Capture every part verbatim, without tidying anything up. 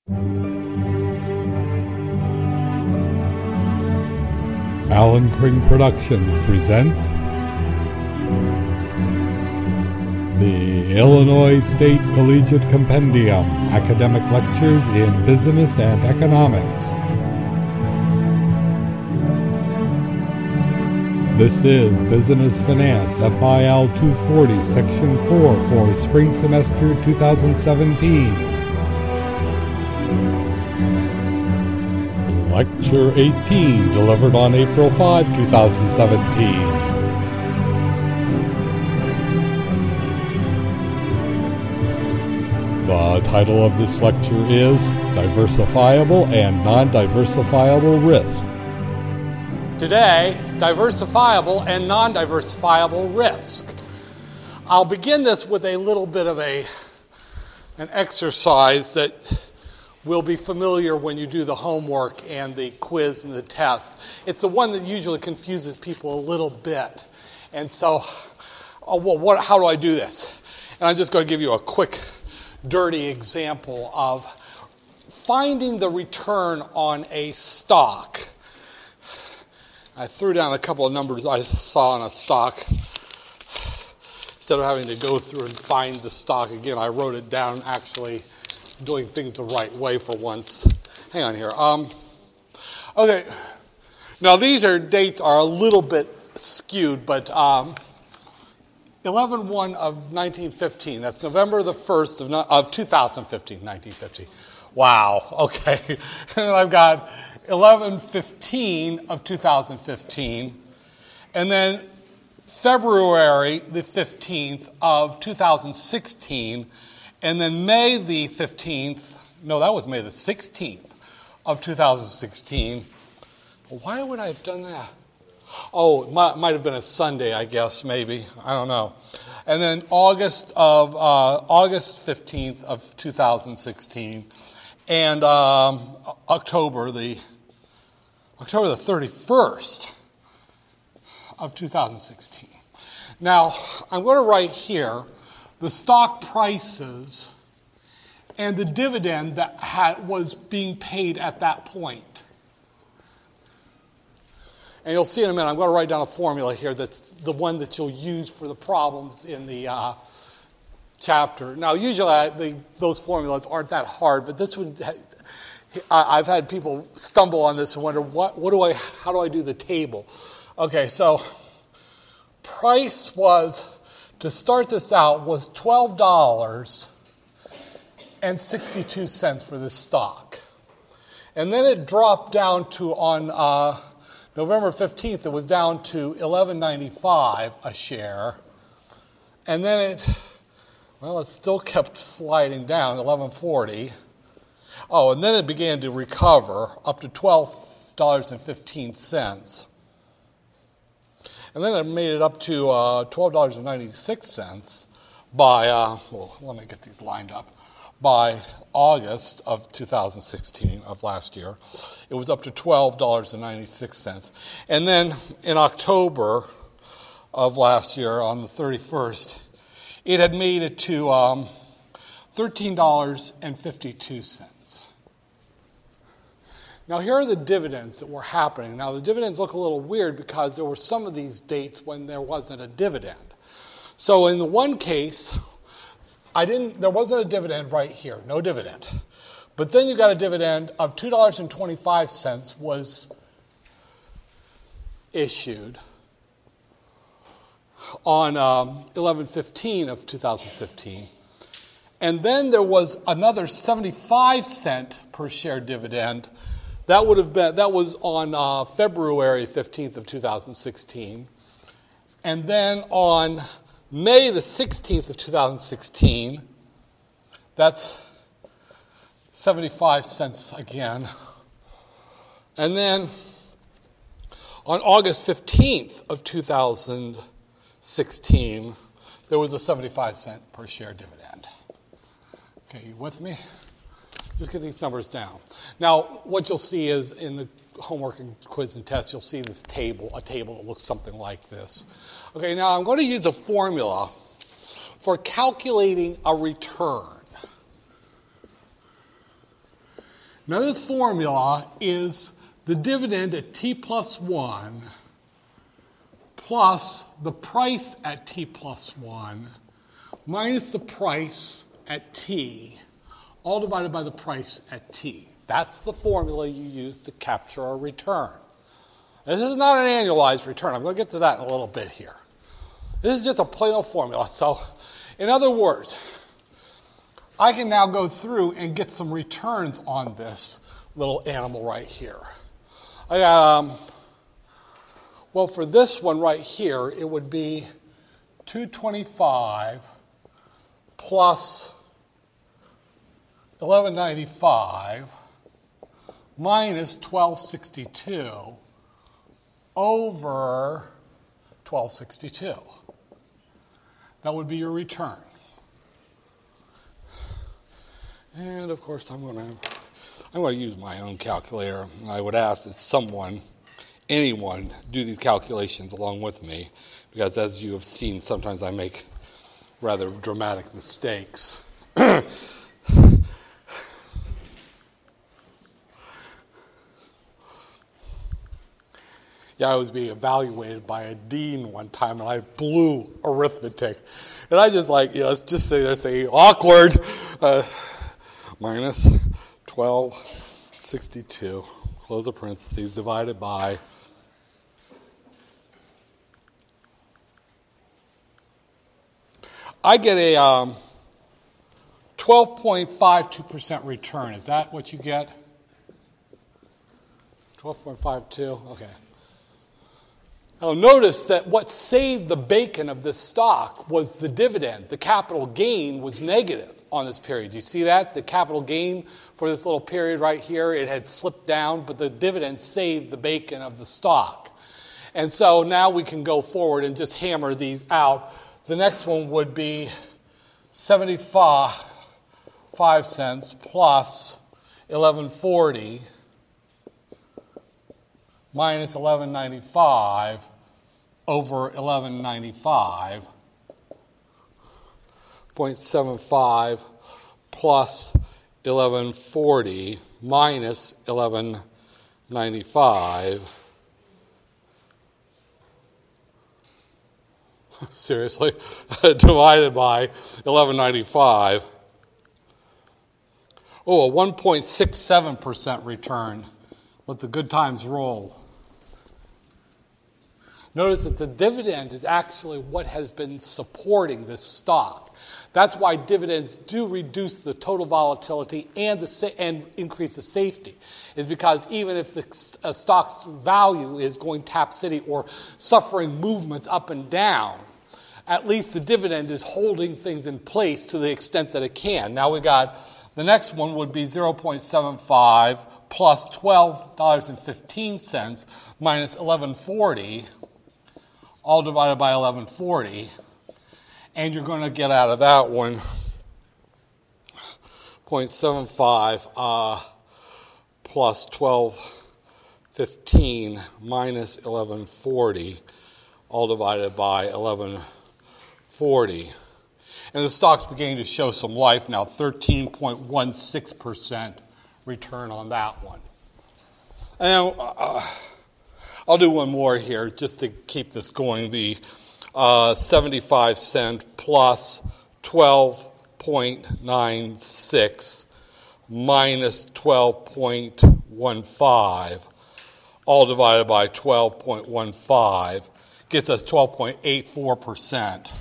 Alan Kring Productions presents the Illinois State Collegiate Compendium, Academic Lectures in Business and Economics. This is Business Finance F I L two forty, Section four for Spring Semester twenty seventeen. Lecture eighteen, delivered on April fifth, twenty seventeen. The title of this lecture is Diversifiable and Non-Diversifiable Risk. Today, diversifiable and non-diversifiable risk. I'll begin this with a little bit of a an exercise that will be familiar when you do the homework and the quiz and the test. It's the one that usually confuses people a little bit. And so, oh, well, what, how do I do this? And I'm just going to give you a quick, dirty example of finding the return on a stock. I threw down a couple of numbers I saw on a stock. Instead of having to go through and find the stock again, I wrote it down, actually doing things the right way for once. Hang on here. Um, okay. Now, these are dates are a little bit skewed, but um, eleven one of nineteen fifteen. That's November the first of, of two thousand fifteen, nineteen fifty. Wow. Okay. And then I've got eleven fifteen of two thousand fifteen. And then February the fifteenth of two thousand sixteen. And then May the fifteenth, no, that was May the sixteenth of two thousand sixteen. Why would I have done that? Oh, it might, might have been a Sunday, I guess, maybe. I don't know. And then August of uh, August fifteenth of two thousand sixteen, and um, October the October the thirty-first of two thousand sixteen. Now, I'm going to write here the stock prices and the dividend that had, was being paid at that point. And you'll see in a minute, I'm going to write down a formula here that's the one that you'll use for the problems in the uh, chapter. Now, usually I, the, those formulas aren't that hard, but this one, I, I've had people stumble on this and wonder, what, what do I, how do I do the table? Okay, so price was, to start this out, was twelve dollars and sixty-two cents for this stock. And then it dropped down to, on uh, November fifteenth, it was down to eleven ninety-five a share. And then it, well, it still kept sliding down, eleven forty. Oh, and then it began to recover up to twelve dollars and fifteen cents. And then it made it up to uh, twelve dollars and ninety-six cents by, uh, well, let me get these lined up, by August of two thousand sixteen, of last year. It was up to twelve dollars and ninety-six cents. And then in October of last year, on the thirty-first, it had made it to um, thirteen dollars and fifty-two cents. Now, here are the dividends that were happening. Now, the dividends look a little weird because there were some of these dates when there wasn't a dividend. So in the one case, I didn't. there wasn't a dividend right here, no dividend. But then you got a dividend of two dollars and twenty-five cents was issued on um, eleven fifteen of two thousand fifteen. And then there was another seventy-five cent per share dividend. That would have been that was on uh, February fifteenth of two thousand sixteen, and then on May the sixteenth of two thousand sixteen, that's seventy-five cents again, and then on August fifteenth of two thousand sixteen, there was a seventy-five cent per share dividend. Okay, you with me? Just get these numbers down. Now, what you'll see is in the homework and quiz and test, you'll see this table, a table that looks something like this. Okay, now I'm going to use a formula for calculating a return. Now this formula is the dividend at t plus one plus the price at t plus one minus the price at t, all divided by the price at t. That's the formula you use to capture a return. This is not an annualized return. I'm going to get to that in a little bit here. This is just a plain old formula. So, in other words, I can now go through and get some returns on this little animal right here. I, um, well, for this one right here, it would be two twenty-five plus eleven ninety-five minus twelve sixty-two over twelve sixty-two. That would be your return. And of course, I'm going to I'm going to use my own calculator. I would ask that someone, anyone, do these calculations along with me, because as you have seen, sometimes I make rather dramatic mistakes. Yeah, I was being evaluated by a dean one time, and I blew arithmetic. And I just like, you know, let's just say they're saying awkward. Uh, minus twelve sixty-two, close the parentheses, divided by I get a um, twelve point five two percent return. Is that what you get? twelve point five two, okay. Now notice that what saved the bacon of this stock was the dividend. The capital gain was negative on this period. Do you see that? The capital gain for this little period right here, it had slipped down, but the dividend saved the bacon of the stock. And so now we can go forward and just hammer these out. The next one would be seventy-five cents plus eleven forty minus eleven ninety-five over eleven ninety-five, zero point seven five plus eleven forty minus eleven ninety-five. Seriously? Divided by eleven ninety-five. Oh, a one point six seven percent return. Let the good times roll. Notice that the dividend is actually what has been supporting this stock. That's why dividends do reduce the total volatility and the sa- and increase the safety, is because even if the a stock's value is going tap-city or suffering movements up and down, at least the dividend is holding things in place to the extent that it can. Now we got the next one would be zero point seven five plus twelve dollars and fifteen cents minus eleven forty, all divided by eleven forty, and you're going to get out of that one zero point seven five uh, plus twelve fifteen minus eleven forty, all divided by eleven forty. And the stock's beginning to show some life now, thirteen point one six percent return on that one. And uh, I'll do one more here just to keep this going. The uh, seventy-five cent plus twelve point nine six minus twelve point one five, all divided by twelve point one five, gets us twelve point eight four percent.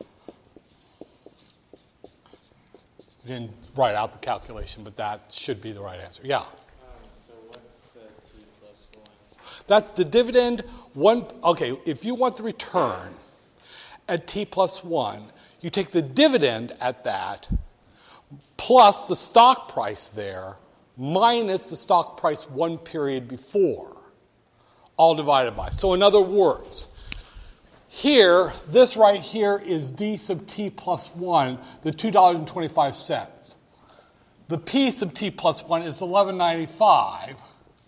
I didn't write out the calculation, but that should be the right answer. Yeah. Um, so what's the T plus one? That's the dividend. One. Okay, if you want the return at T plus one, you take the dividend at that plus the stock price there minus the stock price one period before, all divided by. So in other words, here, this right here is D sub T plus one, the two dollars and twenty-five cents. The P sub T plus one is eleven ninety-five.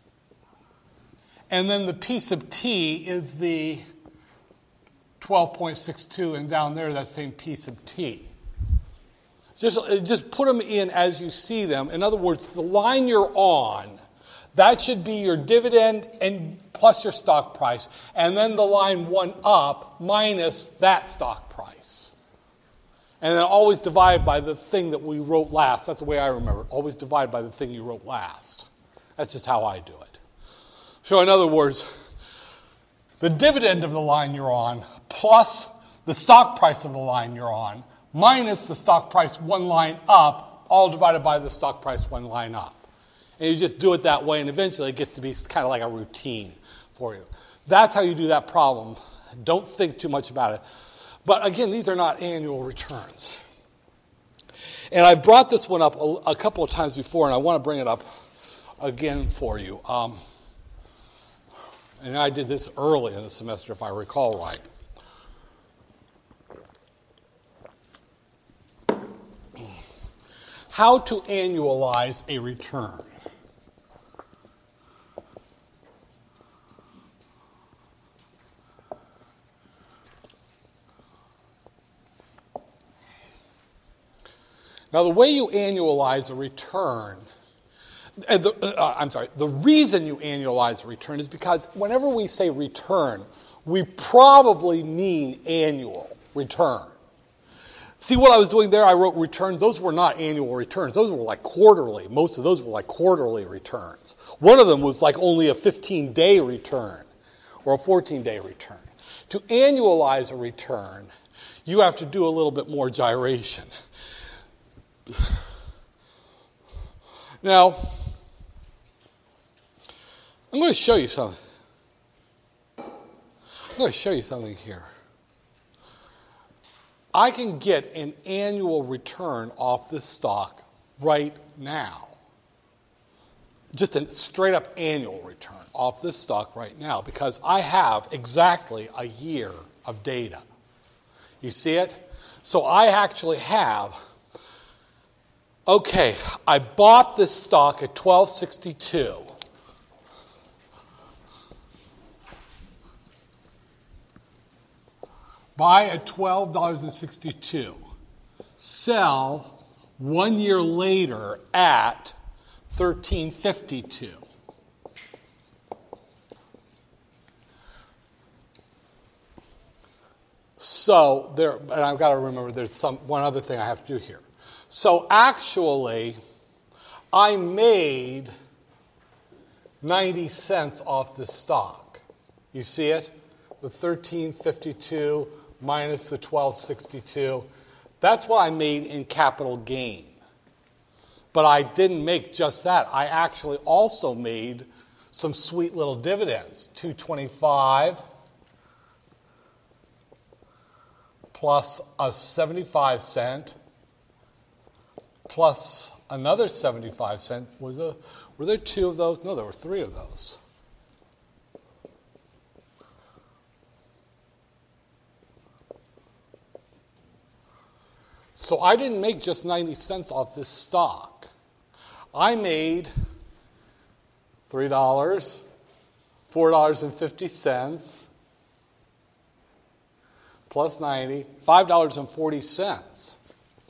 And then the P sub T is the twelve point six two, and down there, that same P sub T. Just, just put them in as you see them. In other words, the line you're on, that should be your dividend and plus your stock price. And then the line one up minus that stock price. And then always divide by the thing that we wrote last. That's the way I remember it. Always divide by the thing you wrote last. That's just how I do it. So in other words, the dividend of the line you're on plus the stock price of the line you're on minus the stock price one line up, all divided by the stock price one line up. And you just do it that way, and eventually it gets to be kind of like a routine for you. That's how you do that problem. Don't think too much about it. But again, these are not annual returns. And I've brought this one up a, a couple of times before, and I want to bring it up again for you. Um, and I did this early in the semester, if I recall right. How to annualize a return. Now, the way you annualize a return, uh, the, uh, I'm sorry, the reason you annualize a return is because whenever we say return, we probably mean annual return. See what I was doing there? I wrote returns. Those were not annual returns. Those were like quarterly. Most of those were like quarterly returns. One of them was like only a fifteen-day return or a fourteen-day return. To annualize a return, you have to do a little bit more gyration. Now, I'm going to show you something. I'm going to show you something here. I can get an annual return off this stock right now. Just a straight up annual return off this stock right now because I have exactly a year of data. You see it? So I actually have, okay, I bought this stock at twelve sixty-two. Buy at twelve dollars and sixty-two cents. Sell one year later at thirteen fifty-two. So there, and I've got to remember there's some one other thing I have to do here. So actually, I made ninety cents off this stock. You see it? The thirteen fifty-two minus the twelve sixty-two. That's what I made in capital gain. But I didn't make just that. I actually also made some sweet little dividends. two twenty-five plus a seventy-five cent plus another seventy-five cent. Was there, were there two of those? No, there were three of those. So I didn't make just ninety cents off this stock. I made three dollars, four dollars and fifty cents, plus ninety, five dollars and forty cents.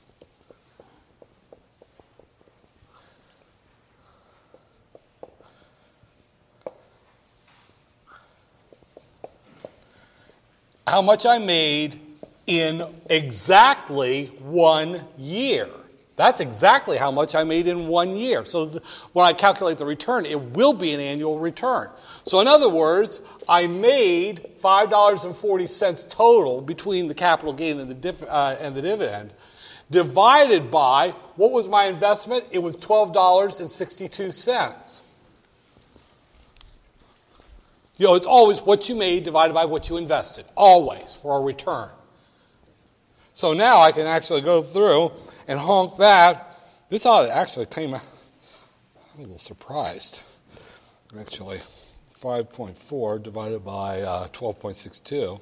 How much I made in exactly one year. That's exactly how much I made in one year. So th- when I calculate the return, it will be an annual return. So in other words, I made five dollars and forty cents total between the capital gain and the, diff- uh, and the dividend, divided by, what was my investment? It was twelve dollars and sixty-two cents. You know, it's always what you made divided by what you invested, always, for a return. So now I can actually go through and honk that. This ought to actually came out, I'm a little surprised. Actually, five point four divided by uh, twelve point six two.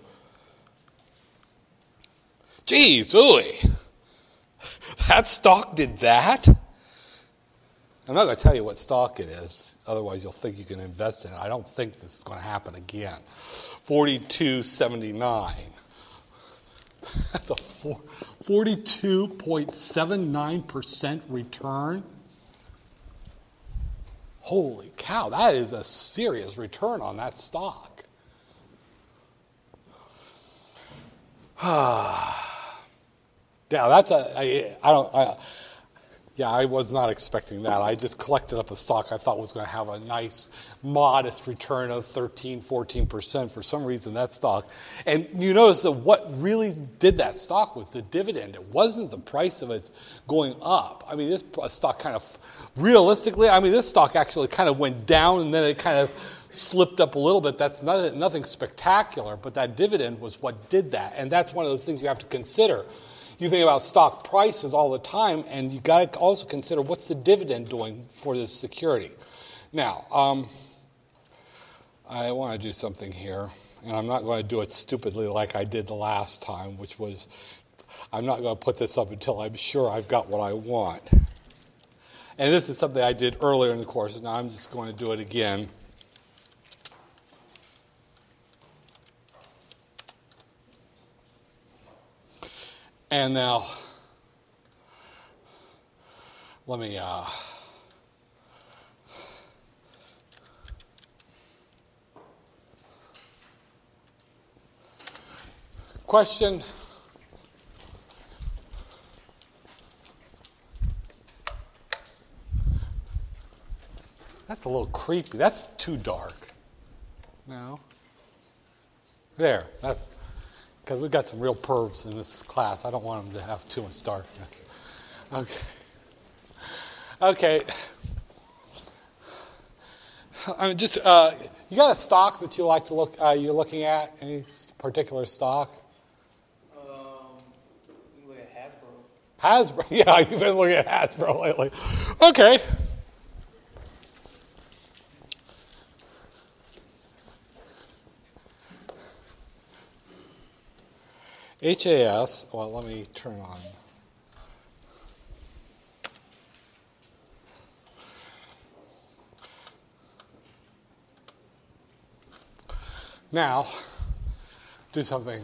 Geez, ooey. That stock did that? I'm not going to tell you what stock it is. Otherwise, you'll think you can invest in it. I don't think this is going to happen again. forty-two seventy-nine. That's a four, forty-two point seven nine percent return. Holy cow, that is a serious return on that stock. Yeah, that's a, I, I don't, I, yeah, I was not expecting that. I just collected up a stock I thought was going to have a nice, modest return of thirteen, fourteen percent. For some reason, that stock. And you notice that what really did that stock was the dividend. It wasn't the price of it going up. I mean, this stock kind of, realistically, I mean, this stock actually kind of went down and then it kind of slipped up a little bit. That's not, nothing spectacular, but that dividend was what did that. And that's one of the things you have to consider. You think about stock prices all the time, and you got to also consider what's the dividend doing for this security. Now, um, I want to do something here, and I'm not going to do it stupidly like I did the last time, which was I'm not going to put this up until I'm sure I've got what I want. And this is something I did earlier in the course, and now I'm just going to do it again. And now, let me, uh, question. That's a little creepy. That's too dark. No. There, that's... Because we've got some real pervs in this class. I don't want them to have too much darkness. Okay. Okay. I mean, just uh, you got a stock that you like to look. Uh, you're looking at any particular stock? Um, you look at Hasbro. Hasbro. Yeah, you've been looking at Hasbro lately. Okay. H A S, well, let me turn on. Now, do something.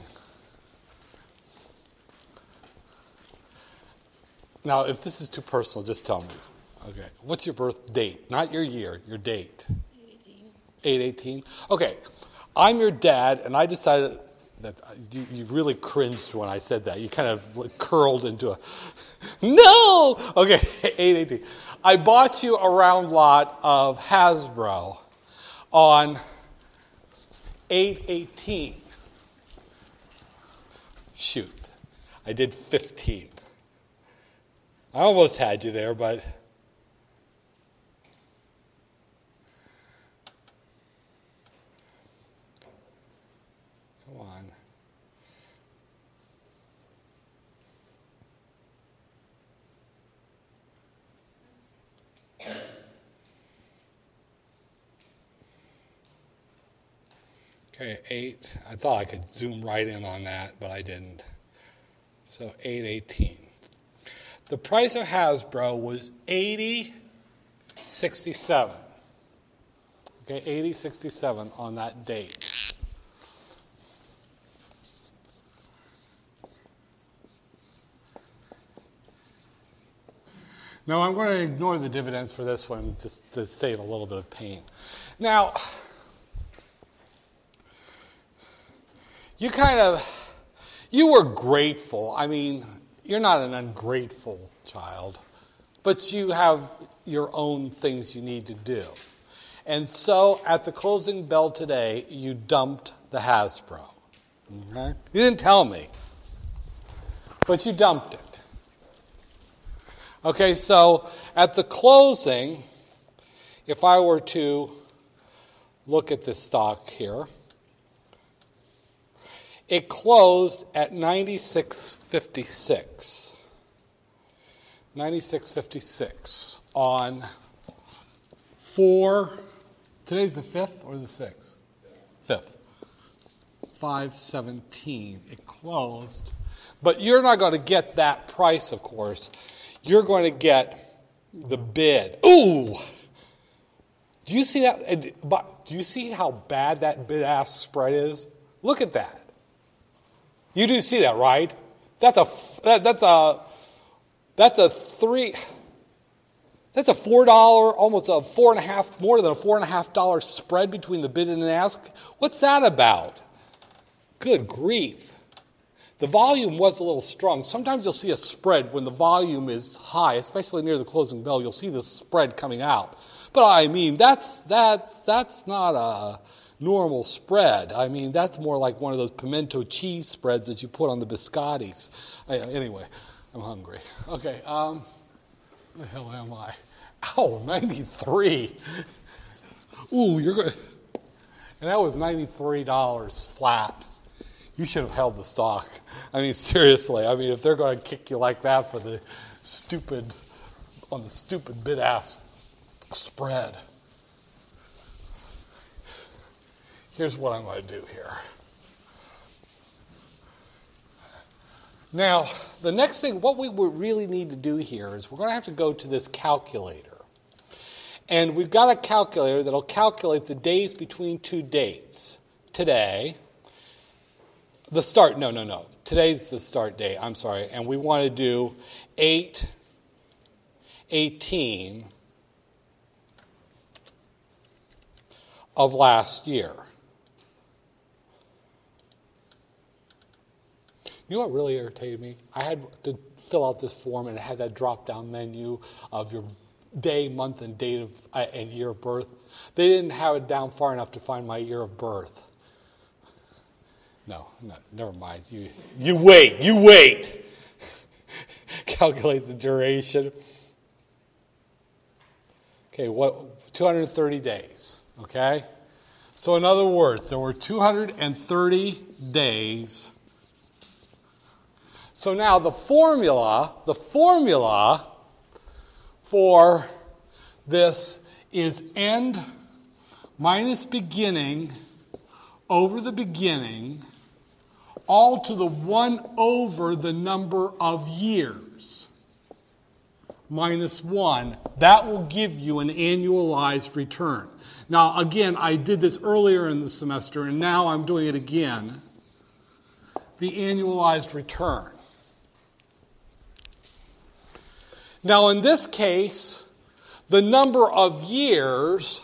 Now, if this is too personal, just tell me. Okay, what's your birth date? Not your year, your date. eight eighteen. eight eighteen? Okay, I'm your dad, and I decided... That you, you really cringed when I said that. You kind of like curled into a, no! Okay, eight eighteen. I bought you a round lot of Hasbro on eight eighteen. Shoot, I did fifteen. I almost had you there, but... Come on. Okay, eight. I thought I could zoom right in on that, but I didn't. So eight eighteen. The price of Hasbro was eighty sixty-seven. Okay, eighty sixty-seven on that date. No, I'm going to ignore the dividends for this one just to save a little bit of pain. Now, you kind of, you were grateful. I mean, you're not an ungrateful child, but you have your own things you need to do. And so at the closing bell today, you dumped the Hasbro. Okay? You didn't tell me, but you dumped it. Okay, so at the closing, if I were to look at this stock here, it closed at ninety-six fifty-six. ninety-six fifty-six on four, today's the fifth or the sixth? Fifth. five seventeen. It closed. But you're not going to get that price, of course. You're going to get the bid. Ooh! Do you see that? Do you see how bad that bid-ask spread is? Look at that. You do see that, right? That's a that, that's a that's a three. That's a four dollar, almost a four and a half, more than a four and a half dollar spread between the bid and the ask. What's that about? Good grief! The volume was a little strong. Sometimes you'll see a spread when the volume is high, especially near the closing bell. You'll see the spread coming out. But I mean, that's that's that's not a normal spread. I mean, that's more like one of those pimento cheese spreads that you put on the biscottis. Anyway, I'm hungry. Okay, um, where the hell am I? Oh, ninety-three. Ooh, you're good. And that was ninety-three dollars flat. You should have held the stock. I mean, seriously. I mean, if they're going to kick you like that for the stupid, on the stupid bid-ask spread. Here's what I'm going to do here. Now, the next thing, what we would really need to do here is we're going to have to go to this calculator. And we've got a calculator that'll calculate the days between two dates. Today, the start, no, no, no. Today's the start date, I'm sorry. And we want to do eight eighteen of last year. You know what really irritated me? I had to fill out this form and it had that drop-down menu of your day, month, and date of uh, and year of birth. They didn't have it down far enough to find my year of birth. No, no, never mind. You, you wait. You wait. Calculate the duration. Okay, what? two hundred thirty days. Okay. So in other words, there were two hundred thirty days. So now the formula, the formula for this is end minus beginning over the beginning, all to the one over the number of years, minus one. That will give you an annualized return. Now, again, I did this earlier in the semester, and now I'm doing it again. The annualized return. Now, in this case, the number of years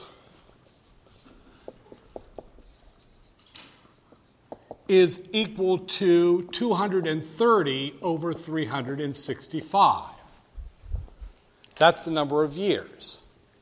is equal to two hundred thirty over three hundred sixty-five. That's the number of years.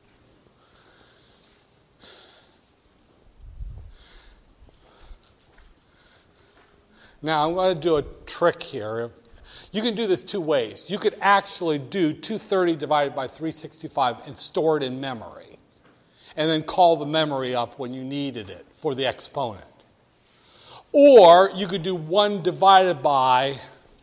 Now, I'm going to do a trick here. You can do this two ways. You could actually do two hundred thirty divided by three hundred sixty-five and store it in memory, and then call the memory up when you needed it for the exponent. Or you could do one divided by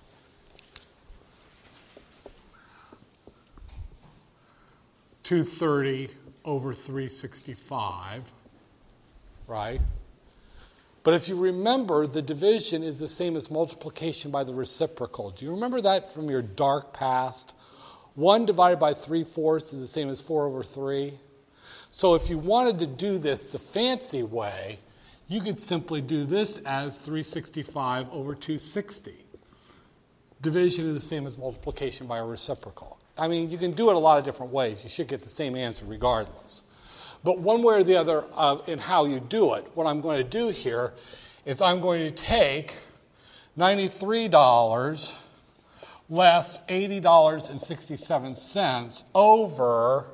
two hundred thirty over three hundred sixty-five, right? But if you remember, the division is the same as multiplication by the reciprocal. Do you remember that from your dark past? one divided by three fourths is the same as four over three. So if you wanted to do this the fancy way, you could simply do this as three hundred sixty-five over two hundred sixty. Division is the same as multiplication by a reciprocal. I mean, you can do it a lot of different ways. You should get the same answer regardless. But one way or the other uh, in how you do it, what I'm going to do here is I'm going to take ninety-three dollars less eighty dollars and sixty-seven cents over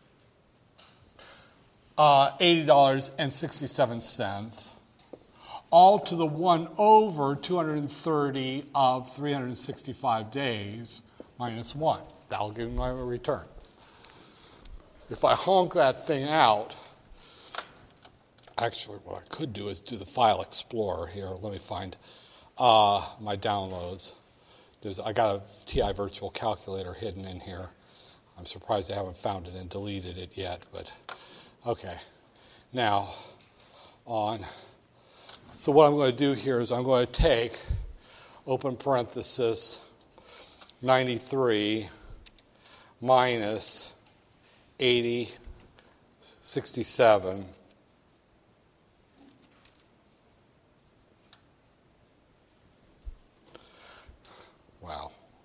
uh, eighty dollars and sixty-seven cents, all to the one over two hundred thirty of three hundred sixty-five days minus one. That'll give me my return. If I honk that thing out, actually what I could do is do the File Explorer here. Let me find uh, my downloads. There's, I got a T I Virtual Calculator hidden in here. I'm surprised I haven't found it and deleted it yet, but okay. Now, on. So what I'm going to do here is I'm going to take, open parenthesis, ninety-three minus eighty, sixty-seven,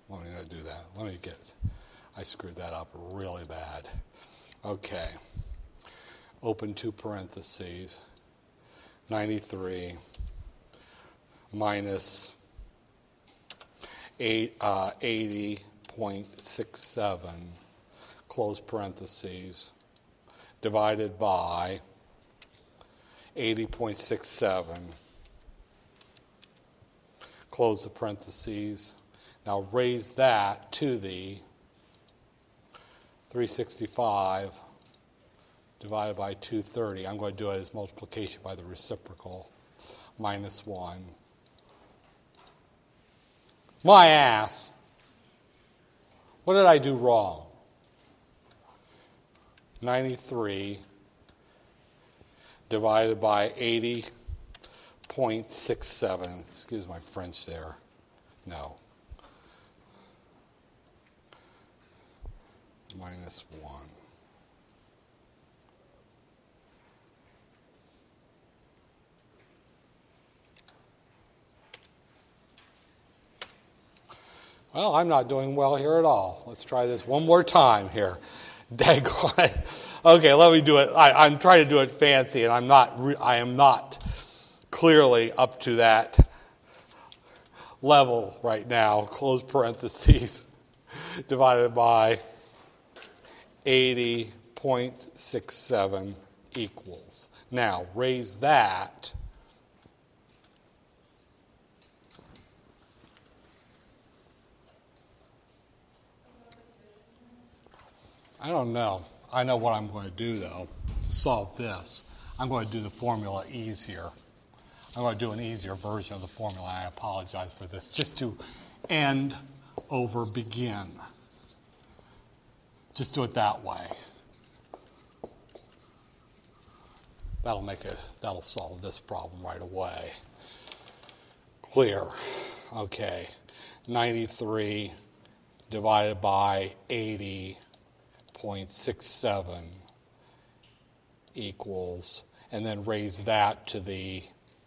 let me not do that. Let me get, I screwed that up really bad. Okay. Open two parentheses. ninety-three minus eight, uh, eighty point six seven, close parentheses, divided by eighty point six seven, close the parentheses. Now raise that to the three hundred sixty-five divided by two hundred thirty. I'm going to do it as multiplication by the reciprocal, minus one. My ass. What did I do wrong? ninety-three divided by eighty point six seven. Excuse my French there. No. Minus one. Well, I'm not doing well here at all. Let's try this one more time here. Daggone it. Okay, let me do it. I, I'm trying to do it fancy, and I'm not. Re- I am not clearly up to that level right now. Close parentheses divided by eighty point six seven equals. Now raise that. I don't know. I know what I'm going to do, though, to solve this. I'm going to do the formula easier. I'm going to do an easier version of the formula. I apologize for this. Just to end over begin. Just do it that way. That'll make it, that'll solve this problem right away. Clear. Okay. ninety-three divided by eighty point six seven equals, and then raise that to the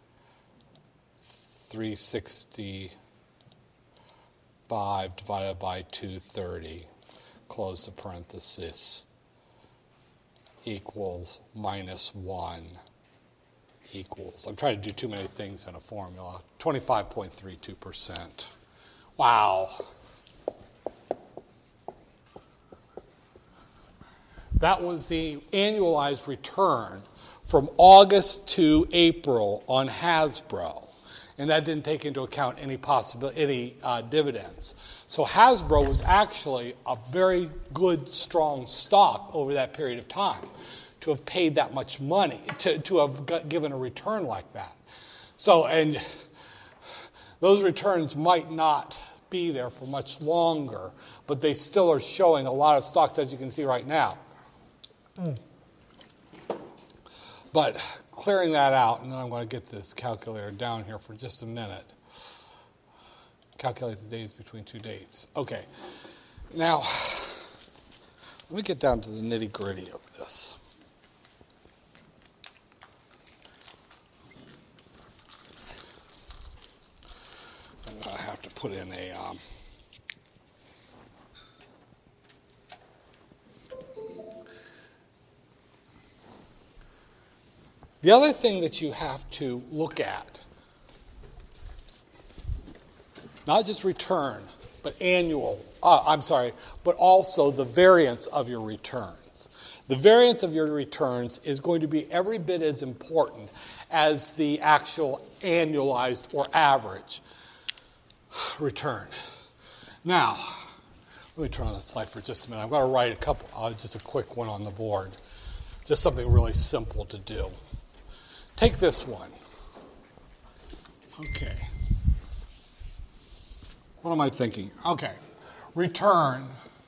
three hundred sixty-five divided by two hundred thirty, close the parenthesis, equals minus one equals. I'm trying to do too many things in a formula. twenty-five point three two percent. Wow. That was the annualized return from August to April on Hasbro. And that didn't take into account any possible, any uh, dividends. So Hasbro was actually a very good, strong stock over that period of time to have paid that much money, to, to have got, given a return like that. So, and those returns might not be there for much longer, but they still are showing a lot of stocks, as you can see right now. Mm. But clearing that out, and then I'm going to get this calculator down here for just a minute. Calculate the days between two dates. Okay. Now, let me get down to the nitty-gritty of this. I'm going to have to put in a... Um, The other thing that you have to look at, not just return, but annual, uh, I'm sorry, but also the variance of your returns. The variance of your returns is going to be every bit as important as the actual annualized or average return. Now, let me turn on the slide for just a minute. I'm going to write a couple, uh, just a quick one on the board, just something really simple to do. Take this one. Okay. What am I thinking? Okay. Return.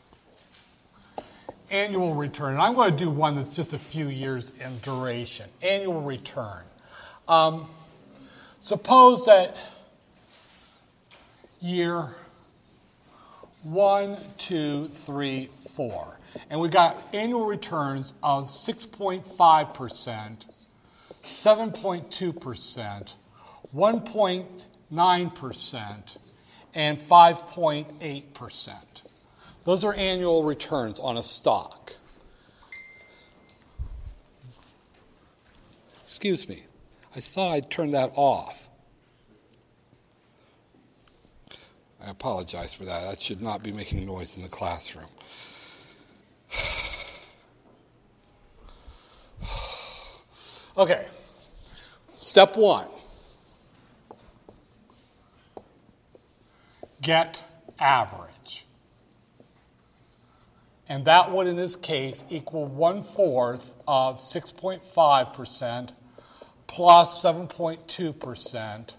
Annual return. And I'm going to do one that's just a few years in duration. Annual return. Um, suppose that year one, two, three, four. And we got annual returns of six point five percent, seven point two percent, one point nine percent, and five point eight percent. Those are annual returns on a stock. Excuse me. I thought I'd turned that off. I apologize for that. That should not be making noise in the classroom. Okay. Step one. Get average. And that would, in this case, equal one-fourth of six point five percent plus seven point two percent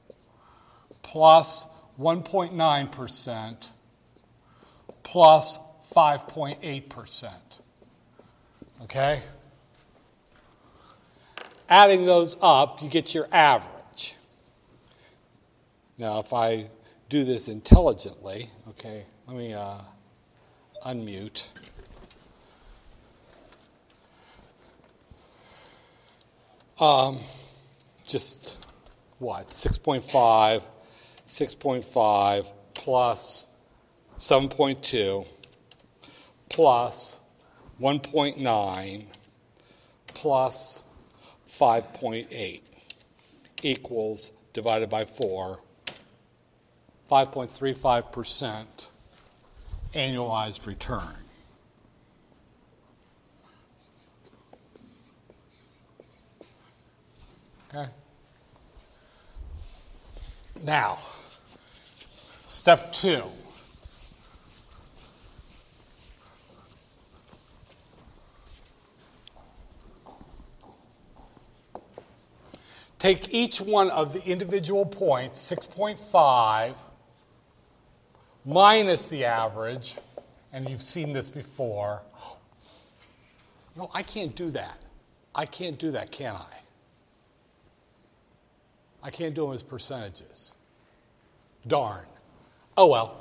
plus one point nine percent plus five point eight percent. Okay? Adding those up, you get your average. Now, if I do this intelligently, okay, let me uh, unmute. Um, just what? six point five, six point five plus seven point two plus one point nine plus five point eight equals, divided by four, five point three five percent annualized return. Okay. Now, step two. Take each one of the individual points, six point five, minus the average, and you've seen this before. No, I can't do that. I can't do that, can I? I can't do them as percentages. Darn. Oh, well.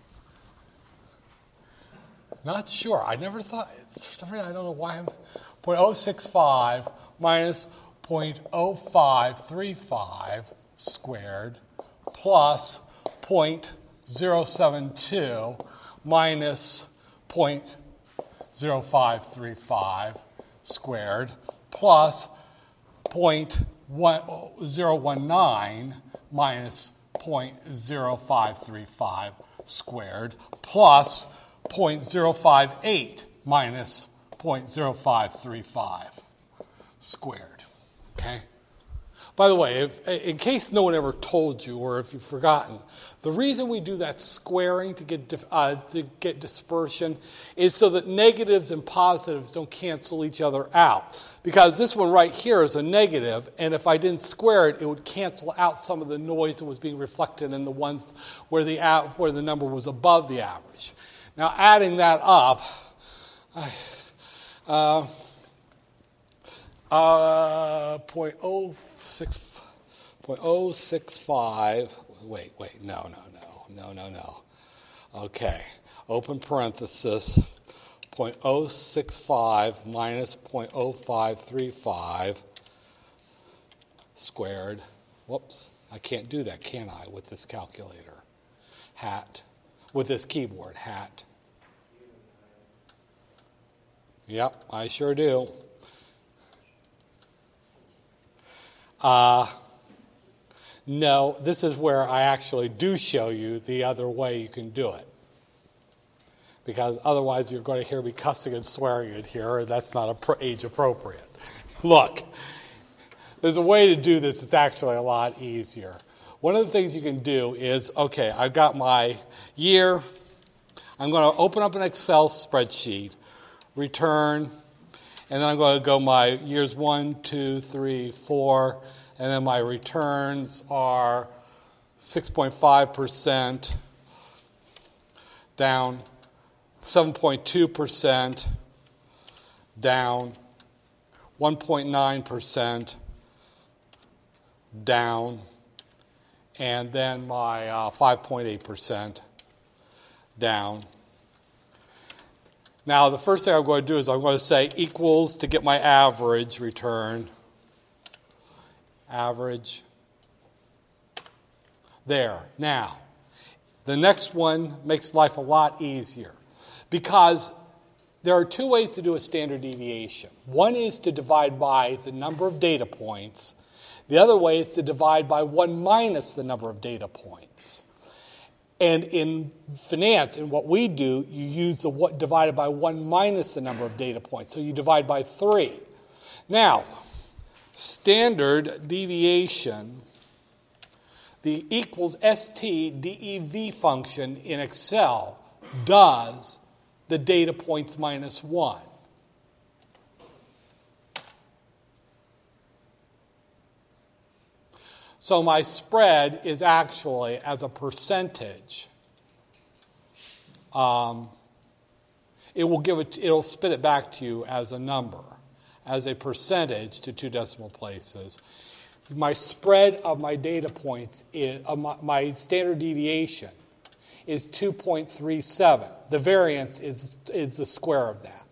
Not sure. I never thought, for some reason, I don't know why I'm, zero point zero six five minus zero point zero five three five squared plus zero point zero seven two minus zero point zero five three five squared plus zero point zero one nine minus zero point zero five three five squared plus zero point zero five eight minus zero point zero five three five squared. Okay? By the way, if, in case no one ever told you or if you've forgotten, the reason we do that squaring to get uh, to get dispersion is so that negatives and positives don't cancel each other out. Because this one right here is a negative, and if I didn't square it, it would cancel out some of the noise that was being reflected in the ones where the where the number was above the average. Now, adding that up, I, uh, uh, point oh six five, wait, wait, no, no, no, no, no, no. Okay, open parenthesis, zero point zero six five minus zero point zero five three five squared. Whoops, I can't do that, can I, with this calculator? Hat, with this keyboard, hat. Yep, I sure do. Uh, no, this is where I actually do show you the other way you can do it. Because otherwise you're going to hear me cussing and swearing in here, and that's not age appropriate. Look, there's a way to do this that's actually a lot easier. One of the things you can do is, okay, I've got my year. I'm going to open up an Excel spreadsheet, return, and then I'm going to go my years one, two, three, four, and then my returns are six point five percent down, seven point two percent down, one point nine percent down, and then my uh, five point eight percent down. Now, the first thing I'm going to do is I'm going to say equals to get my average return. Average. There. Now, The next one makes life a lot easier because there are two ways to do a standard deviation. One is to divide by the number of data points. The other way is to divide by one minus the number of data points. And in finance, in what we do, you use the what divided by one minus the number of data points. So you divide by three. Now, standard deviation, the equals S T D E V function in Excel does the data points minus one. So my spread is actually, as a percentage, um, it will give it, it'll spit it back to you as a number, as a percentage to two decimal places. My spread of my data points, is, uh, my, my standard deviation, is two point three seven. The variance is is the square of that.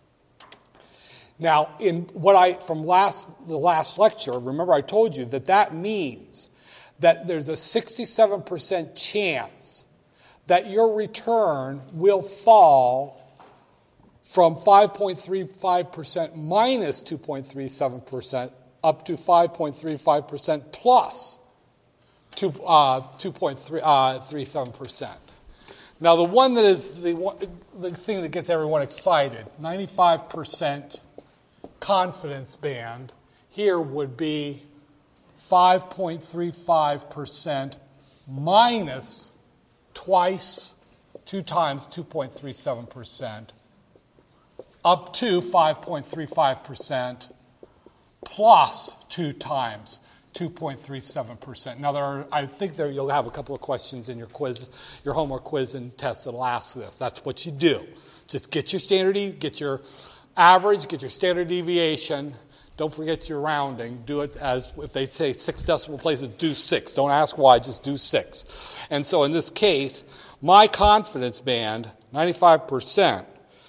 Now, in what I from last the last lecture, remember I told you that that means that there's a sixty-seven percent chance that your return will fall from five point three five percent minus two point three seven percent up to five point three five percent plus two, uh, two point three seven percent. Now, the one that is the, one, the thing that gets everyone excited, ninety-five percent confidence band, here would be five point three five percent minus twice, two times two point three seven percent, up to five point three five percent plus two times two point three seven percent. Now, there are, I think there you'll have a couple of questions in your quiz, your homework quiz and test that'll ask this. That's what you do. Just get your standard, get your average, get your standard deviation. Don't forget your rounding. Do it as, if they say six decimal places, do six. Don't ask why, just do six. And so in this case, my confidence band, ninety-five percent,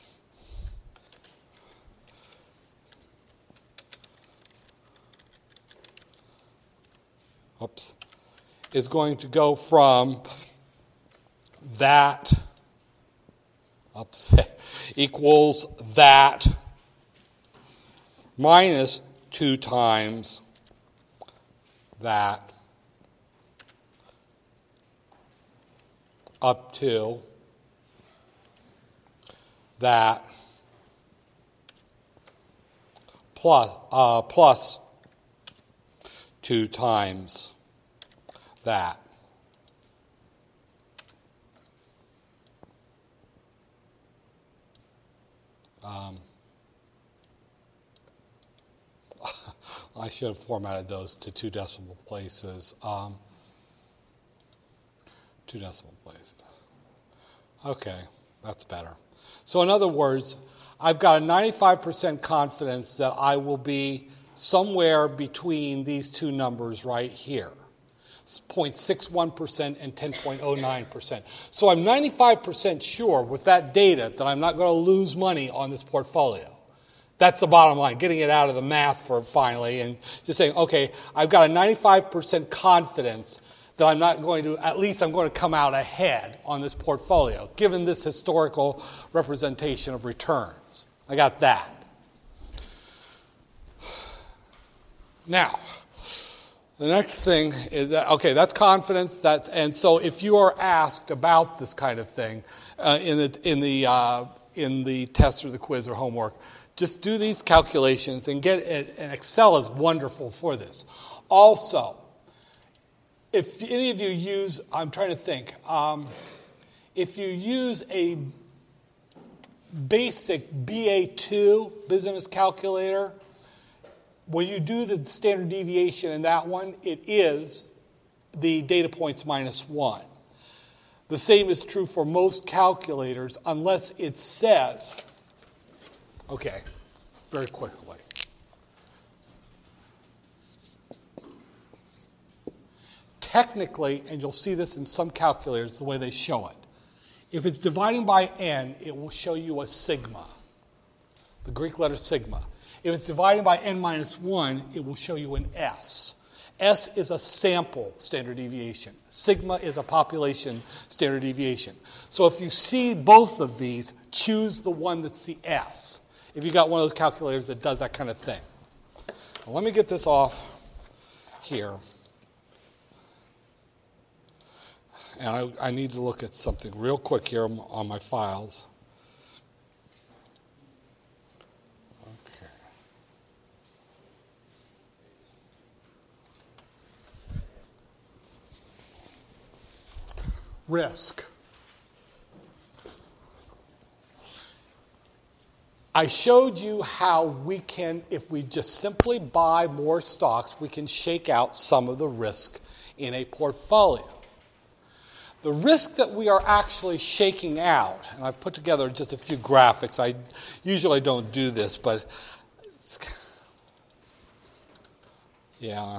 oops, is going to go from that, oops, equals that minus two times that up to that plus, uh, plus two times that. Um, I should have formatted those to two decimal places. Um, two decimal places. Okay, that's better. So in other words, I've got a ninety-five percent confidence that I will be somewhere between these two numbers right here. It's zero point six one percent and ten point zero nine percent. So I'm ninety-five percent sure with that data that I'm not going to lose money on this portfolio. That's the bottom line, getting it out of the math for finally and just saying, okay, I've got a ninety-five percent confidence that I'm not going to, at least I'm going to come out ahead on this portfolio, given this historical representation of returns. I got that. Now, the next thing is, that, okay, that's confidence. That's, and so if you are asked about this kind of thing uh, in the, in, the, uh, in the test or the quiz or homework, just do these calculations and get it. And Excel is wonderful for this. Also, if any of you use, I'm trying to think, um, if you use a basic B A two business calculator, when you do the standard deviation in that one, it is the data points minus one. The same is true for most calculators unless it says, okay, very quickly. Technically, and you'll see this in some calculators, the way they show it, if it's dividing by n, it will show you a sigma, the Greek letter sigma. If it's dividing by n minus one, it will show you an S. S is a sample standard deviation. Sigma is a population standard deviation. So if you see both of these, choose the one that's the S. If you got one of those calculators that does that kind of thing. Well, let me get this off here. And I, I need to look at something real quick here on my files. Okay. Risk. I showed you how we can, if we just simply buy more stocks, we can shake out some of the risk in a portfolio. The risk that we are actually shaking out, and I've put together just a few graphics. I usually don't do this, but it's, yeah,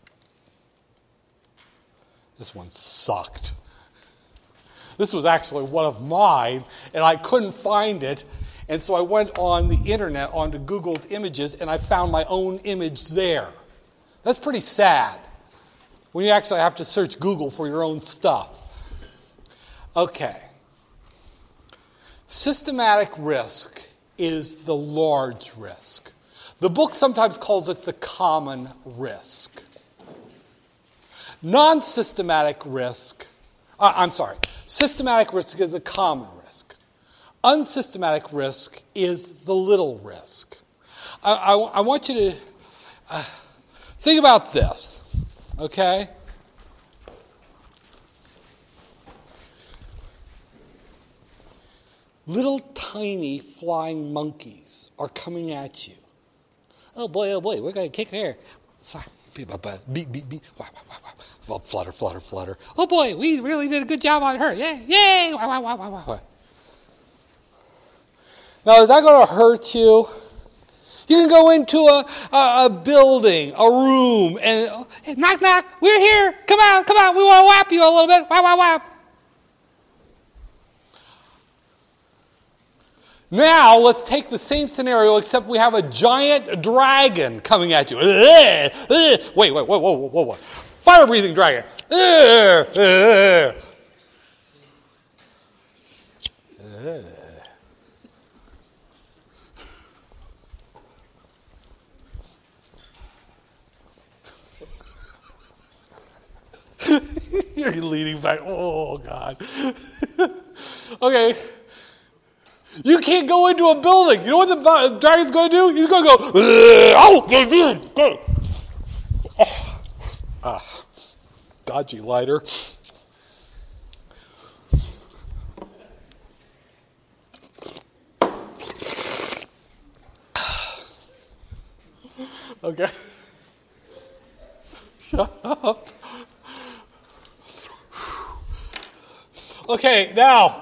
this one sucked. This was actually one of mine, and I couldn't find it. And so I went on the internet, onto Google's images, and I found my own image there. That's pretty sad when you actually have to search Google for your own stuff. Okay. Systematic risk is the large risk. The book sometimes calls it the common risk. Non-systematic risk, uh, I'm sorry, systematic risk is a common risk. Unsystematic risk is the little risk. I, I, I want you to uh, think about this, okay? Little tiny flying monkeys are coming at you. Oh boy, oh boy, we're going to kick here. Beep, beep, beep, beep. Flutter, flutter, flutter. Oh boy, we really did a good job on her. Yay, yay. Now, is that going to hurt you? You can go into a, a, a building, a room, and oh, hey, knock, knock, we're here. Come on, come on, we want to whap you a little bit. Whap, whap, whap. Now, let's take the same scenario, except we have a giant dragon coming at you. Wait, wait, whoa, whoa, whoa, whoa, whoa. Fire-breathing dragon. You're leaning back. Oh, God. Okay. You can't go into a building. You know what the dragon's going to do? He's going to go, oh, go. Oh. Ah, dodgy lighter. Okay. Shut up. Okay, now.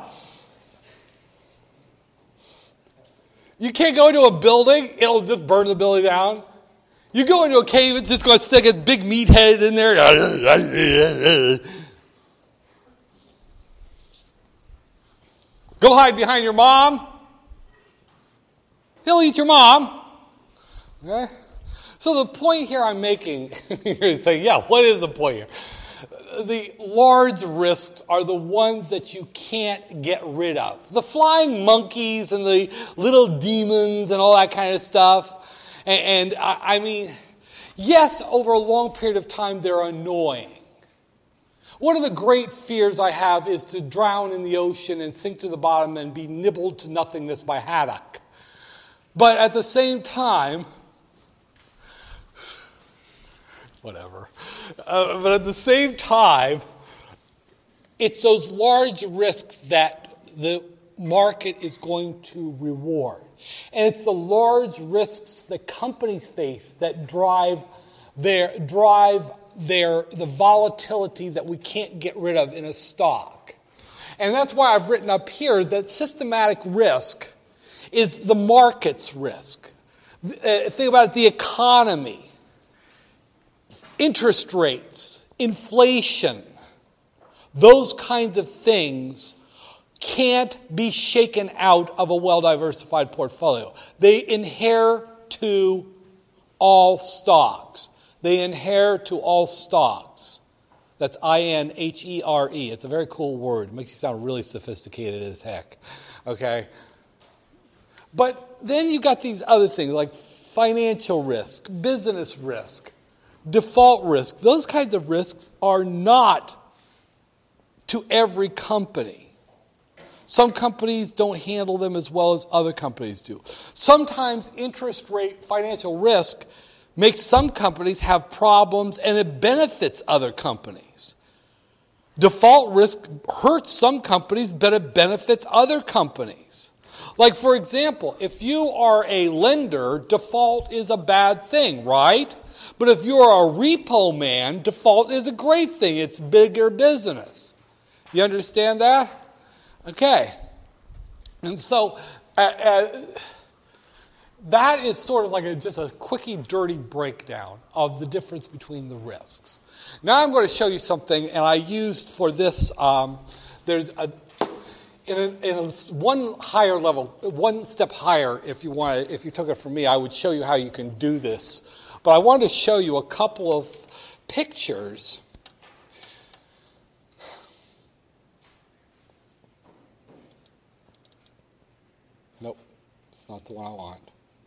You can't go into a building, it'll just burn the building down. You go into a cave, it's just going to stick a big meathead in there. Go hide behind your mom. He'll eat your mom. Okay? So the point here I'm making, you're saying, yeah, what is the point here? The large risks are the ones that you can't get rid of. The flying monkeys and the little demons and all that kind of stuff. And, and I, I mean, yes, over a long period of time, they're annoying. One of the great fears I have is to drown in the ocean and sink to the bottom and be nibbled to nothingness by haddock. But at the same time, whatever. Uh, but at the same time, it's those large risks that the market is going to reward. And it's the large risks that companies face that drive their drive their the volatility that we can't get rid of in a stock. And that's why I've written up here that systematic risk is the market's risk. Uh, think about it, the economy. Interest rates, inflation, those kinds of things can't be shaken out of a well-diversified portfolio. They inhere to all stocks. they inhere to all stocks. That's I N H E R E. It's a very cool word. It makes you sound really sophisticated as heck. Okay? But then you got these other things like financial risk, business risk, default risk. Those kinds of risks are not to every company. Some companies don't handle them as well as other companies do. Sometimes interest rate financial risk makes some companies have problems and it benefits other companies. Default risk hurts some companies, but it benefits other companies. Like, for example, if you are a lender, default is a bad thing, right? But if you're a repo man, default is a great thing. It's bigger business. You understand that? Okay. And so uh, uh, that is sort of like a, just a quickie, dirty breakdown of the difference between the risks. Now I'm going to show you something, and I used for this, um, there's a, in, a, in a one higher level, one step higher, if you want, if you took it from me, I would show you how you can do this. But I wanted to show you a couple of pictures. Nope, it's not the one I want.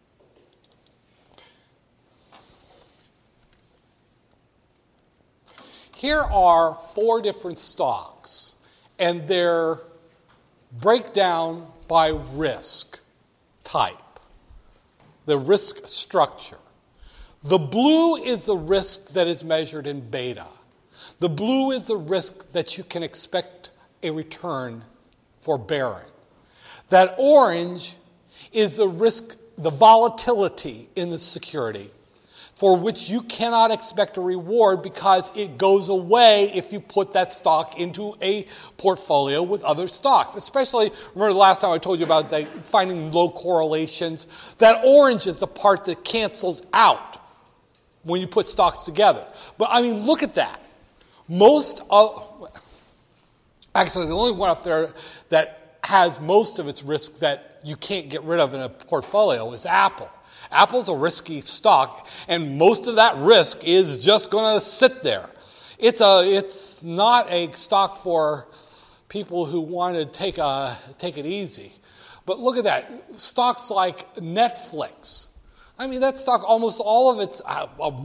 Here are four different stocks, and they're breakdown by risk type, the risk structure. The blue is the risk that is measured in beta. The blue is the risk that you can expect a return for bearing. That orange is the risk, the volatility in the security, for which you cannot expect a reward because it goes away if you put that stock into a portfolio with other stocks. Especially, remember the last time I told you about the, finding low correlations? That orange is the part that cancels out when you put stocks together. But I mean, look at that. Most of, actually the only one up there that has most of its risk that you can't get rid of in a portfolio is Apple. Apple's a risky stock, and most of that risk is just going to sit there. It's a, it's not a stock for people who want to take a, take it easy. But look at that. Stocks like Netflix. I mean, that stock, almost all of its... Uh, uh,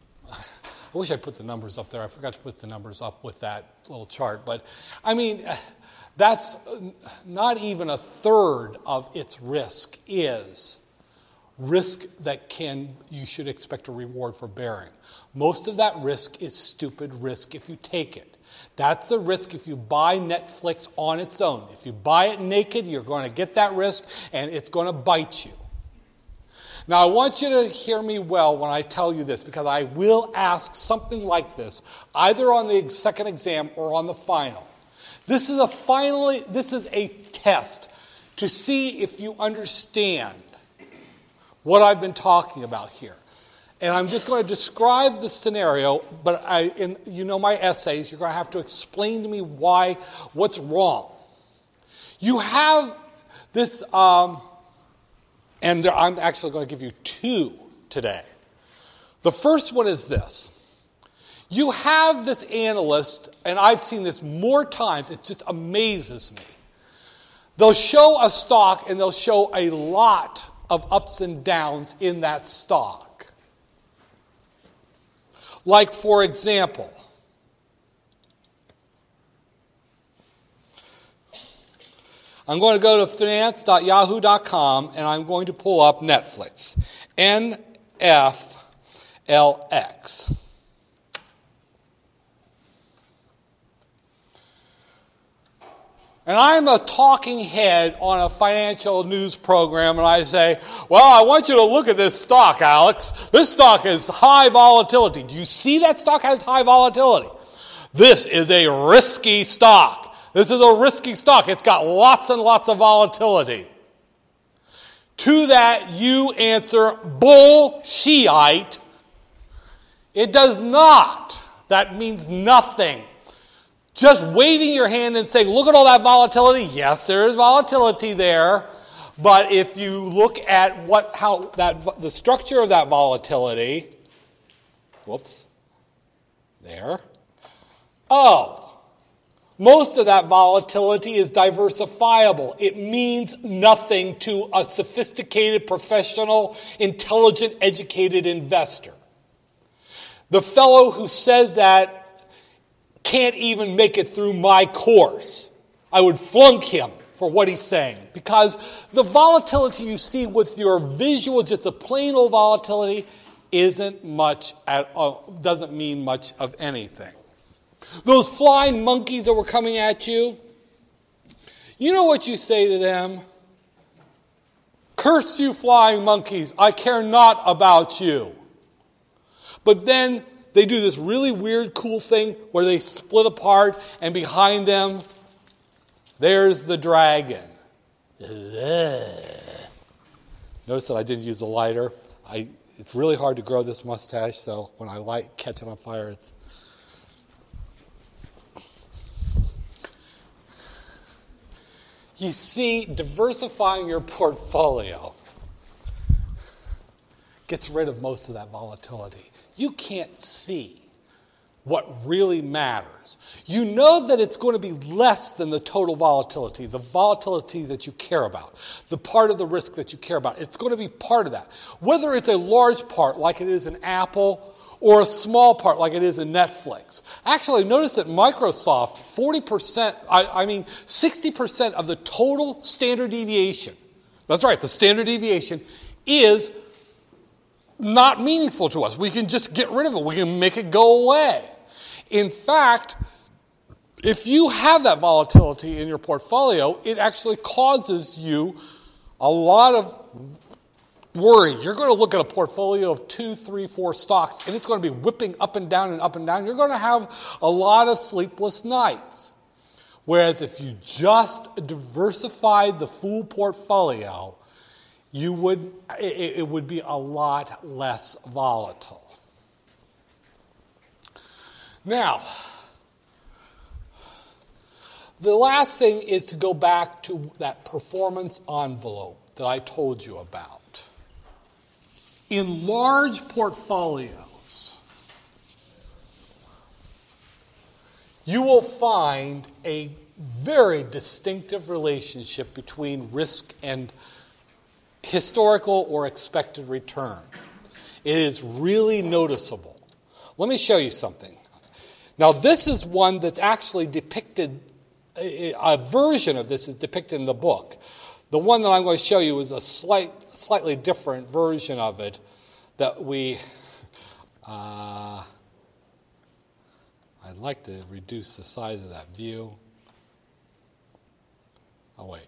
I wish I put the numbers up there. I forgot to put the numbers up with that little chart. But, I mean, that's not even a third of its risk is risk that can you should expect a reward for bearing. Most of that risk is stupid risk if you take it. That's the risk if you buy Netflix on its own. If you buy it naked, you're going to get that risk, and it's going to bite you. Now, I want you to hear me well when I tell you this, because I will ask something like this, either on the second exam or on the final. This is a finally, this is a test to see if you understand what I've been talking about here. And I'm just going to describe the scenario, but I, in, you know my essays, you're going to have to explain to me why, what's wrong. You have this, um, and I'm actually going to give you two today. The first one is this. You have this analyst, and I've seen this more times, it just amazes me. They'll show a stock, and they'll show a lot of ups and downs in that stock. Like, for example, I'm going to go to finance dot yahoo dot com and I'm going to pull up Netflix. N F L X. And I'm a talking head on a financial news program, and I say, well, I want you to look at this stock, Alex. This stock is high volatility. Do you see that stock has high volatility? This is a risky stock. This is a risky stock. It's got lots and lots of volatility. To that, you answer, bullshit. It does not. That means nothing. Just waving your hand and saying, look at all that volatility. Yes, there is volatility there. But if you look at what, how that the structure of that volatility, Whoops. There. Oh. Most of that volatility is diversifiable. It means nothing to a sophisticated, professional, intelligent, educated investor. The fellow who says that can't even make it through my course. I would flunk him for what he's saying, because the volatility you see with your visual, just a plain old volatility, isn't much at all, doesn't mean much of anything. Those flying monkeys that were coming at you, you know what you say to them? Curse you flying monkeys, I care not about you. But then they do this really weird, cool thing where they split apart, and behind them, there's the dragon. Notice that I didn't use a lighter. I, it's really hard to grow this mustache, so when I light, catch it on fire, it's... You see, diversifying your portfolio gets rid of most of that volatility. You can't see what really matters. You know that it's going to be less than the total volatility, the volatility that you care about, the part of the risk that you care about. It's going to be part of that. Whether it's a large part like it is in Apple or a small part like it is in Netflix. Actually, notice that Microsoft, forty percent, I, I mean sixty percent of the total standard deviation, that's right, the standard deviation is not meaningful to us. We can just get rid of it. We can make it go away. In fact, if you have that volatility in your portfolio, it actually causes you a lot of worry. You're going to look at a portfolio of two, three, four stocks, and it's going to be whipping up and down and up and down. You're going to have a lot of sleepless nights. Whereas if you just diversified the full portfolio, you would it, it would be a lot less volatile. Now, the last thing is to go back to that performance envelope that I told you about. In large portfolios, you will find a very distinctive relationship between risk and historical or expected return. It is really noticeable. Let me show you something. Now, this is one that's actually depicted, a, a version of this is depicted in the book. The one that I'm going to show you is a slight, slightly different version of it that we, uh, I'd like to reduce the size of that view. Oh, wait.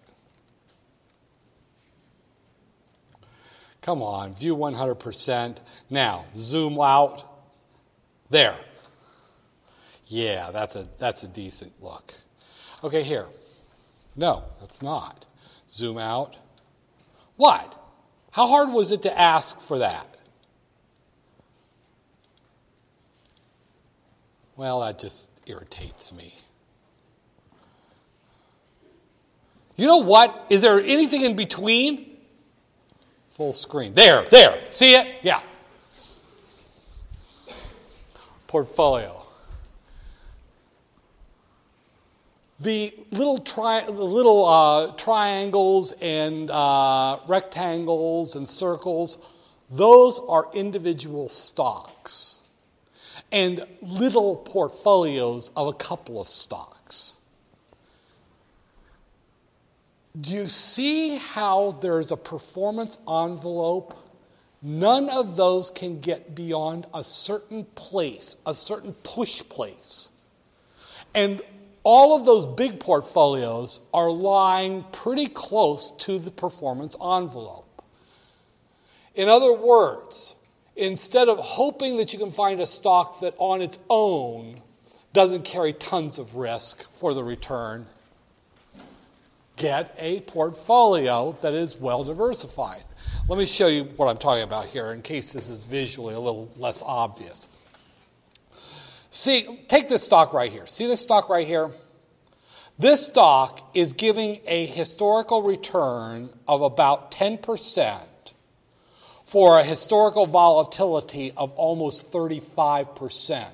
Come on, view one hundred percent. Now, zoom out. There. Yeah, that's a that's a decent look. Okay, here. No, that's not. Zoom out. What? How hard was it to ask for that? Well, that just irritates me. You know what? Is there anything in between? Full screen. There, there. See it? Yeah. Portfolio. The little tri- the little uh, triangles and uh, rectangles and circles, those are individual stocks and little portfolios of a couple of stocks. Do you see how there's a performance envelope? None of those can get beyond a certain place, a certain push place. And all of those big portfolios are lying pretty close to the performance envelope. In other words, instead of hoping that you can find a stock that on its own doesn't carry tons of risk for the return, get a portfolio that is well diversified. Let me show you what I'm talking about here in case this is visually a little less obvious. See, take this stock right here. See this stock right here? This stock is giving a historical return of about ten percent for a historical volatility of almost thirty-five percent.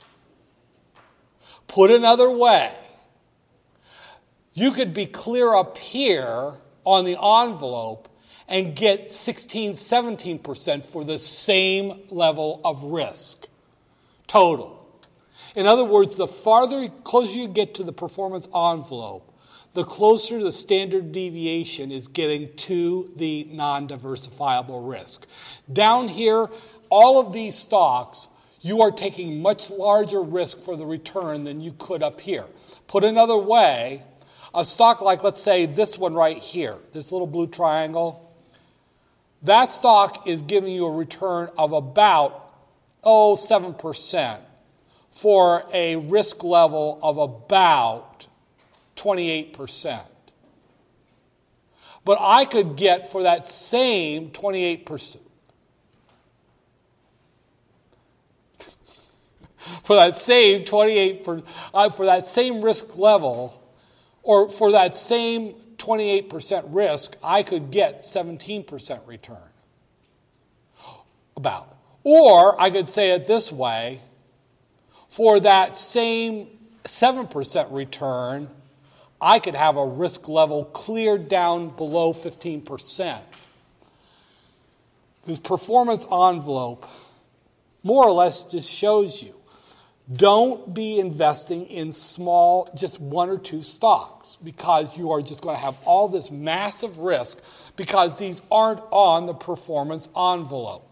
Put another way, you could be clear up here on the envelope and get sixteen, seventeen percent for the same level of risk total. In other words, the farther closer you get to the performance envelope, the closer the standard deviation is getting to the non-diversifiable risk. Down here, all of these stocks, you are taking much larger risk for the return than you could up here. Put another way, a stock like, let's say, this one right here, this little blue triangle, that stock is giving you a return of about, oh, seven percent for a risk level of about twenty-eight percent. But I could get for that same twenty-eight percent, for that same twenty-eight percent, uh, for that same risk level, or for that same twenty-eight percent risk, I could get seventeen percent return. About. Or I could say it this way, for that same seven percent return, I could have a risk level cleared down below fifteen percent. This performance envelope more or less just shows you, don't be investing in small, just one or two stocks, because you are just going to have all this massive risk because these aren't on the performance envelope.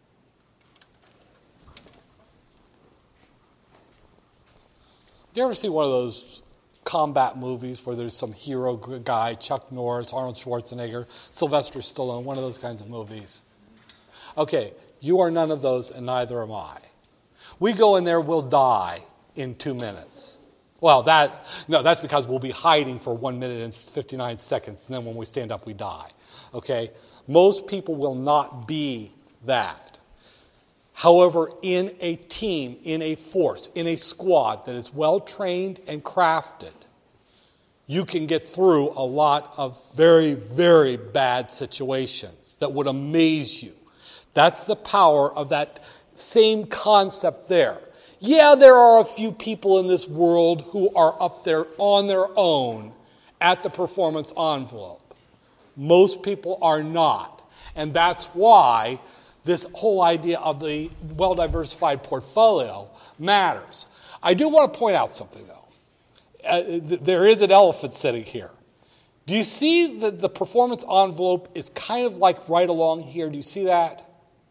Do you ever see one of those combat movies where there's some hero guy, Chuck Norris, Arnold Schwarzenegger, Sylvester Stallone, one of those kinds of movies? Okay, you are none of those, and neither am I. We go in there, we'll die in two minutes. Well, that no, that's because we'll be hiding for one minute and fifty-nine seconds, and then when we stand up, we die. Okay? Most people will not be that. However, in a team, in a force, in a squad that is well trained and crafted, you can get through a lot of very, very bad situations that would amaze you. That's the power of that same concept there. Yeah, there are a few people in this world who are up there on their own at the performance envelope. Most people are not. And that's why this whole idea of the well-diversified portfolio matters. I do want to point out something, though. Uh, th- there is an elephant sitting here. Do you see that the performance envelope is kind of like right along here? Do you see that?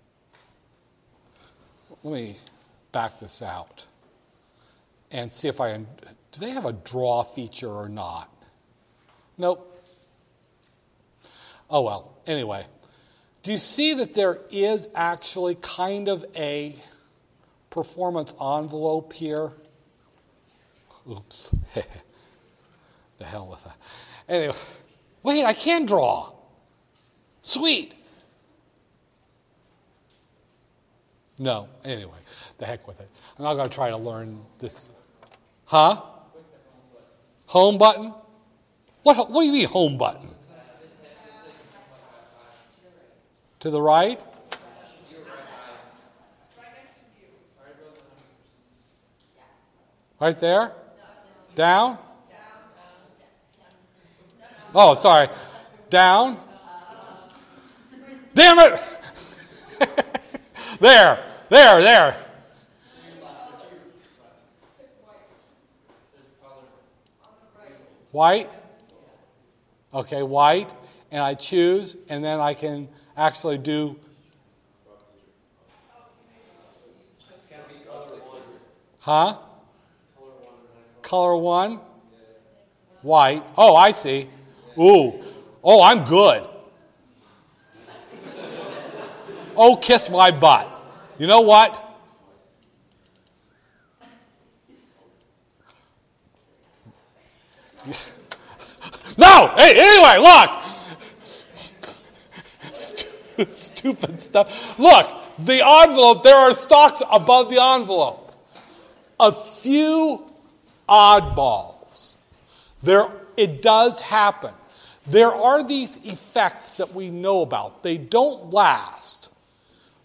Let me back this out and see if I can. Do they have a draw feature or not? Nope. Oh, well. Anyway. Do you see that there is actually kind of a performance envelope here? Oops. The hell with that. Anyway, wait, I can draw. Sweet. No, anyway, the heck with it. I'm not going to try to learn this. Huh? Home button? What, what do you mean home button? To the right? Right there? Down? Oh, sorry. Down? Damn it! There, there, there. White? Okay, white. And I choose, and then I can actually do. Huh? Color one? White. Oh, I see. Ooh. Oh, I'm good. Oh, kiss my butt. You know what? No! Hey, anyway, look! Stupid stuff. Look, the envelope, there are stocks above the envelope. A few oddballs. There, it does happen. There are these effects that we know about. They don't last.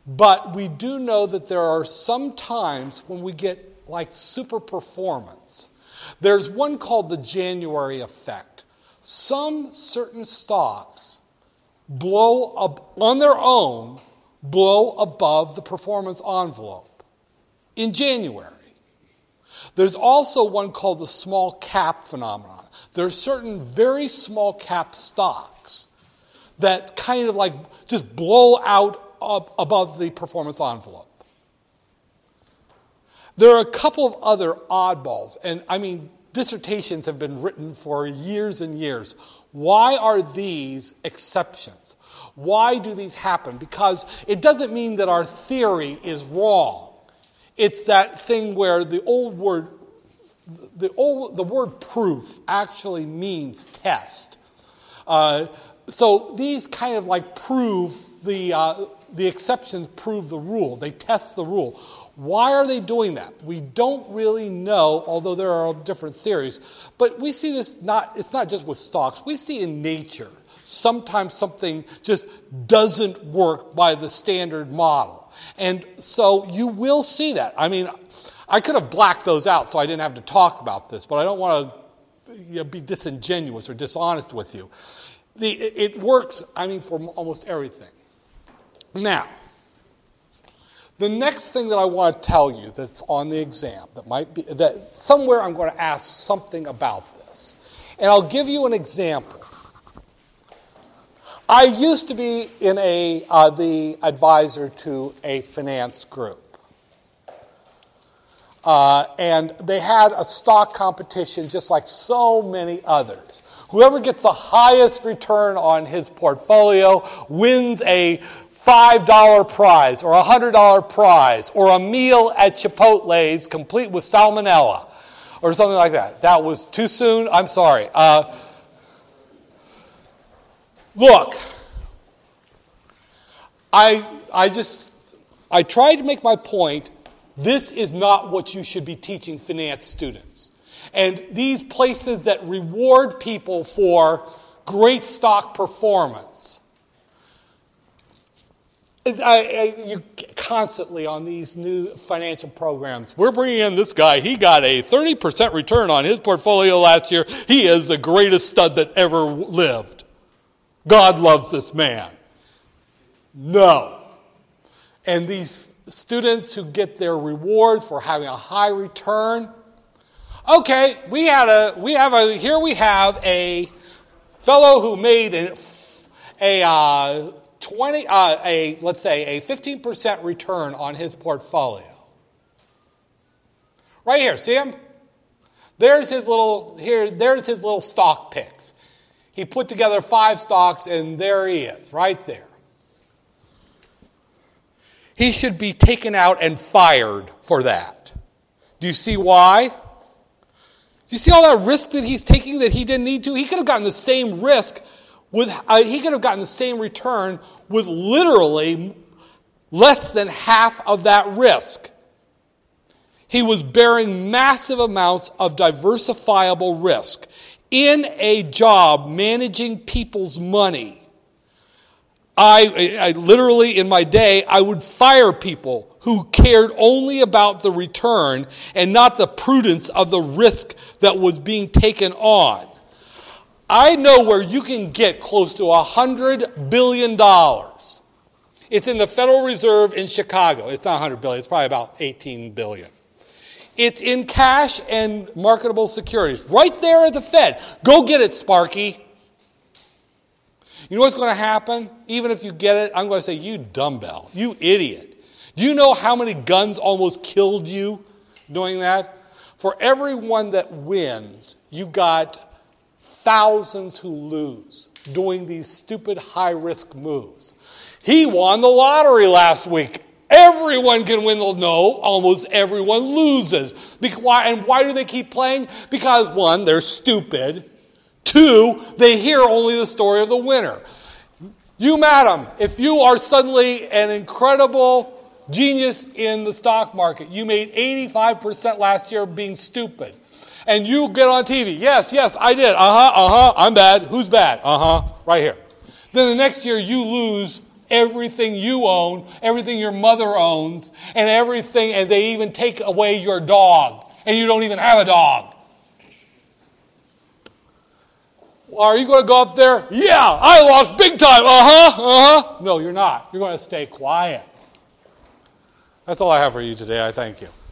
But we do know that there are some times when we get like super performance. There's one called the January effect. Some certain stocks blow up on their own, blow above the performance envelope in January. There's also one called the small cap phenomenon. There are certain very small cap stocks that kind of like just blow out up above the performance envelope. There are a couple of other oddballs, and I mean, dissertations have been written for years and years. Why are these exceptions? Why do these happen? Because it doesn't mean that our theory is wrong. It's that thing where the old word, the old, the word proof actually means test. Uh, so these kind of like prove the uh, the exceptions prove the rule. They test the rule. Why are they doing that? We don't really know, although there are different theories. But we see this not, it's not just with stocks. We see in nature, sometimes something just doesn't work by the standard model. And so you will see that. I mean, I could have blacked those out so I didn't have to talk about this, but I don't want to you know, be disingenuous or dishonest with you. The, it works, I mean, for almost everything. Now, the next thing that I want to tell you that's on the exam, that might be, that somewhere I'm going to ask something about this. And I'll give you an example. I used to be in a uh, the advisor to a finance group. Uh, and they had a stock competition just like so many others. Whoever gets the highest return on his portfolio wins a five dollar prize or a one hundred dollar prize or a meal at Chipotle's complete with salmonella or something like that. That was too soon. I'm sorry. Uh, look, I I just, I tried to make my point. This is not what you should be teaching finance students. And these places that reward people for great stock performance, I, I, you constantly on these new financial programs, we're bringing in this guy. He got a thirty percent return on his portfolio last year. He is the greatest stud that ever lived. God loves this man. No. And these students who get their rewards for having a high return, okay, we had a we have a here we have a fellow who made a, a uh, twenty uh, a let's say a fifteen percent return on his portfolio. Right here, see him? There's his little here. There's his little stock picks. He put together five stocks, and there he is, right there. He should be taken out and fired for that. Do you see why? Do you see all that risk that he's taking that he didn't need to? He could have gotten the same risk with, uh, he could have gotten the same return with literally less than half of that risk. He was bearing massive amounts of diversifiable risk in a job managing people's money. I, I literally, in my day, I would fire people who cared only about the return and not the prudence of the risk that was being taken on. I know where you can get close to one hundred billion dollars. It's in the Federal Reserve in Chicago. It's not one hundred billion dollars. It's probably about eighteen billion dollars. It's in cash and marketable securities. Right there at the Fed. Go get it, Sparky. You know what's going to happen? Even if you get it, I'm going to say, you dumbbell, you idiot. Do you know how many guns almost killed you doing that? For every one that wins, you got thousands who lose doing these stupid high-risk moves. He won the lottery last week. Everyone can win the no, almost everyone loses. And why do they keep playing? Because, one, they're stupid. Two, they hear only the story of the winner. You, madam, if you are suddenly an incredible genius in the stock market, you made eighty-five percent last year being stupid, and you get on T V, yes, yes, I did, uh-huh, uh-huh, I'm bad, who's bad? Uh-huh, right here. Then the next year you lose everything you own, everything your mother owns, and everything, and they even take away your dog, and you don't even have a dog. Are you going to go up there? Yeah, I lost big time. Uh-huh, uh-huh. No, you're not. You're going to stay quiet. That's all I have for you today. I thank you.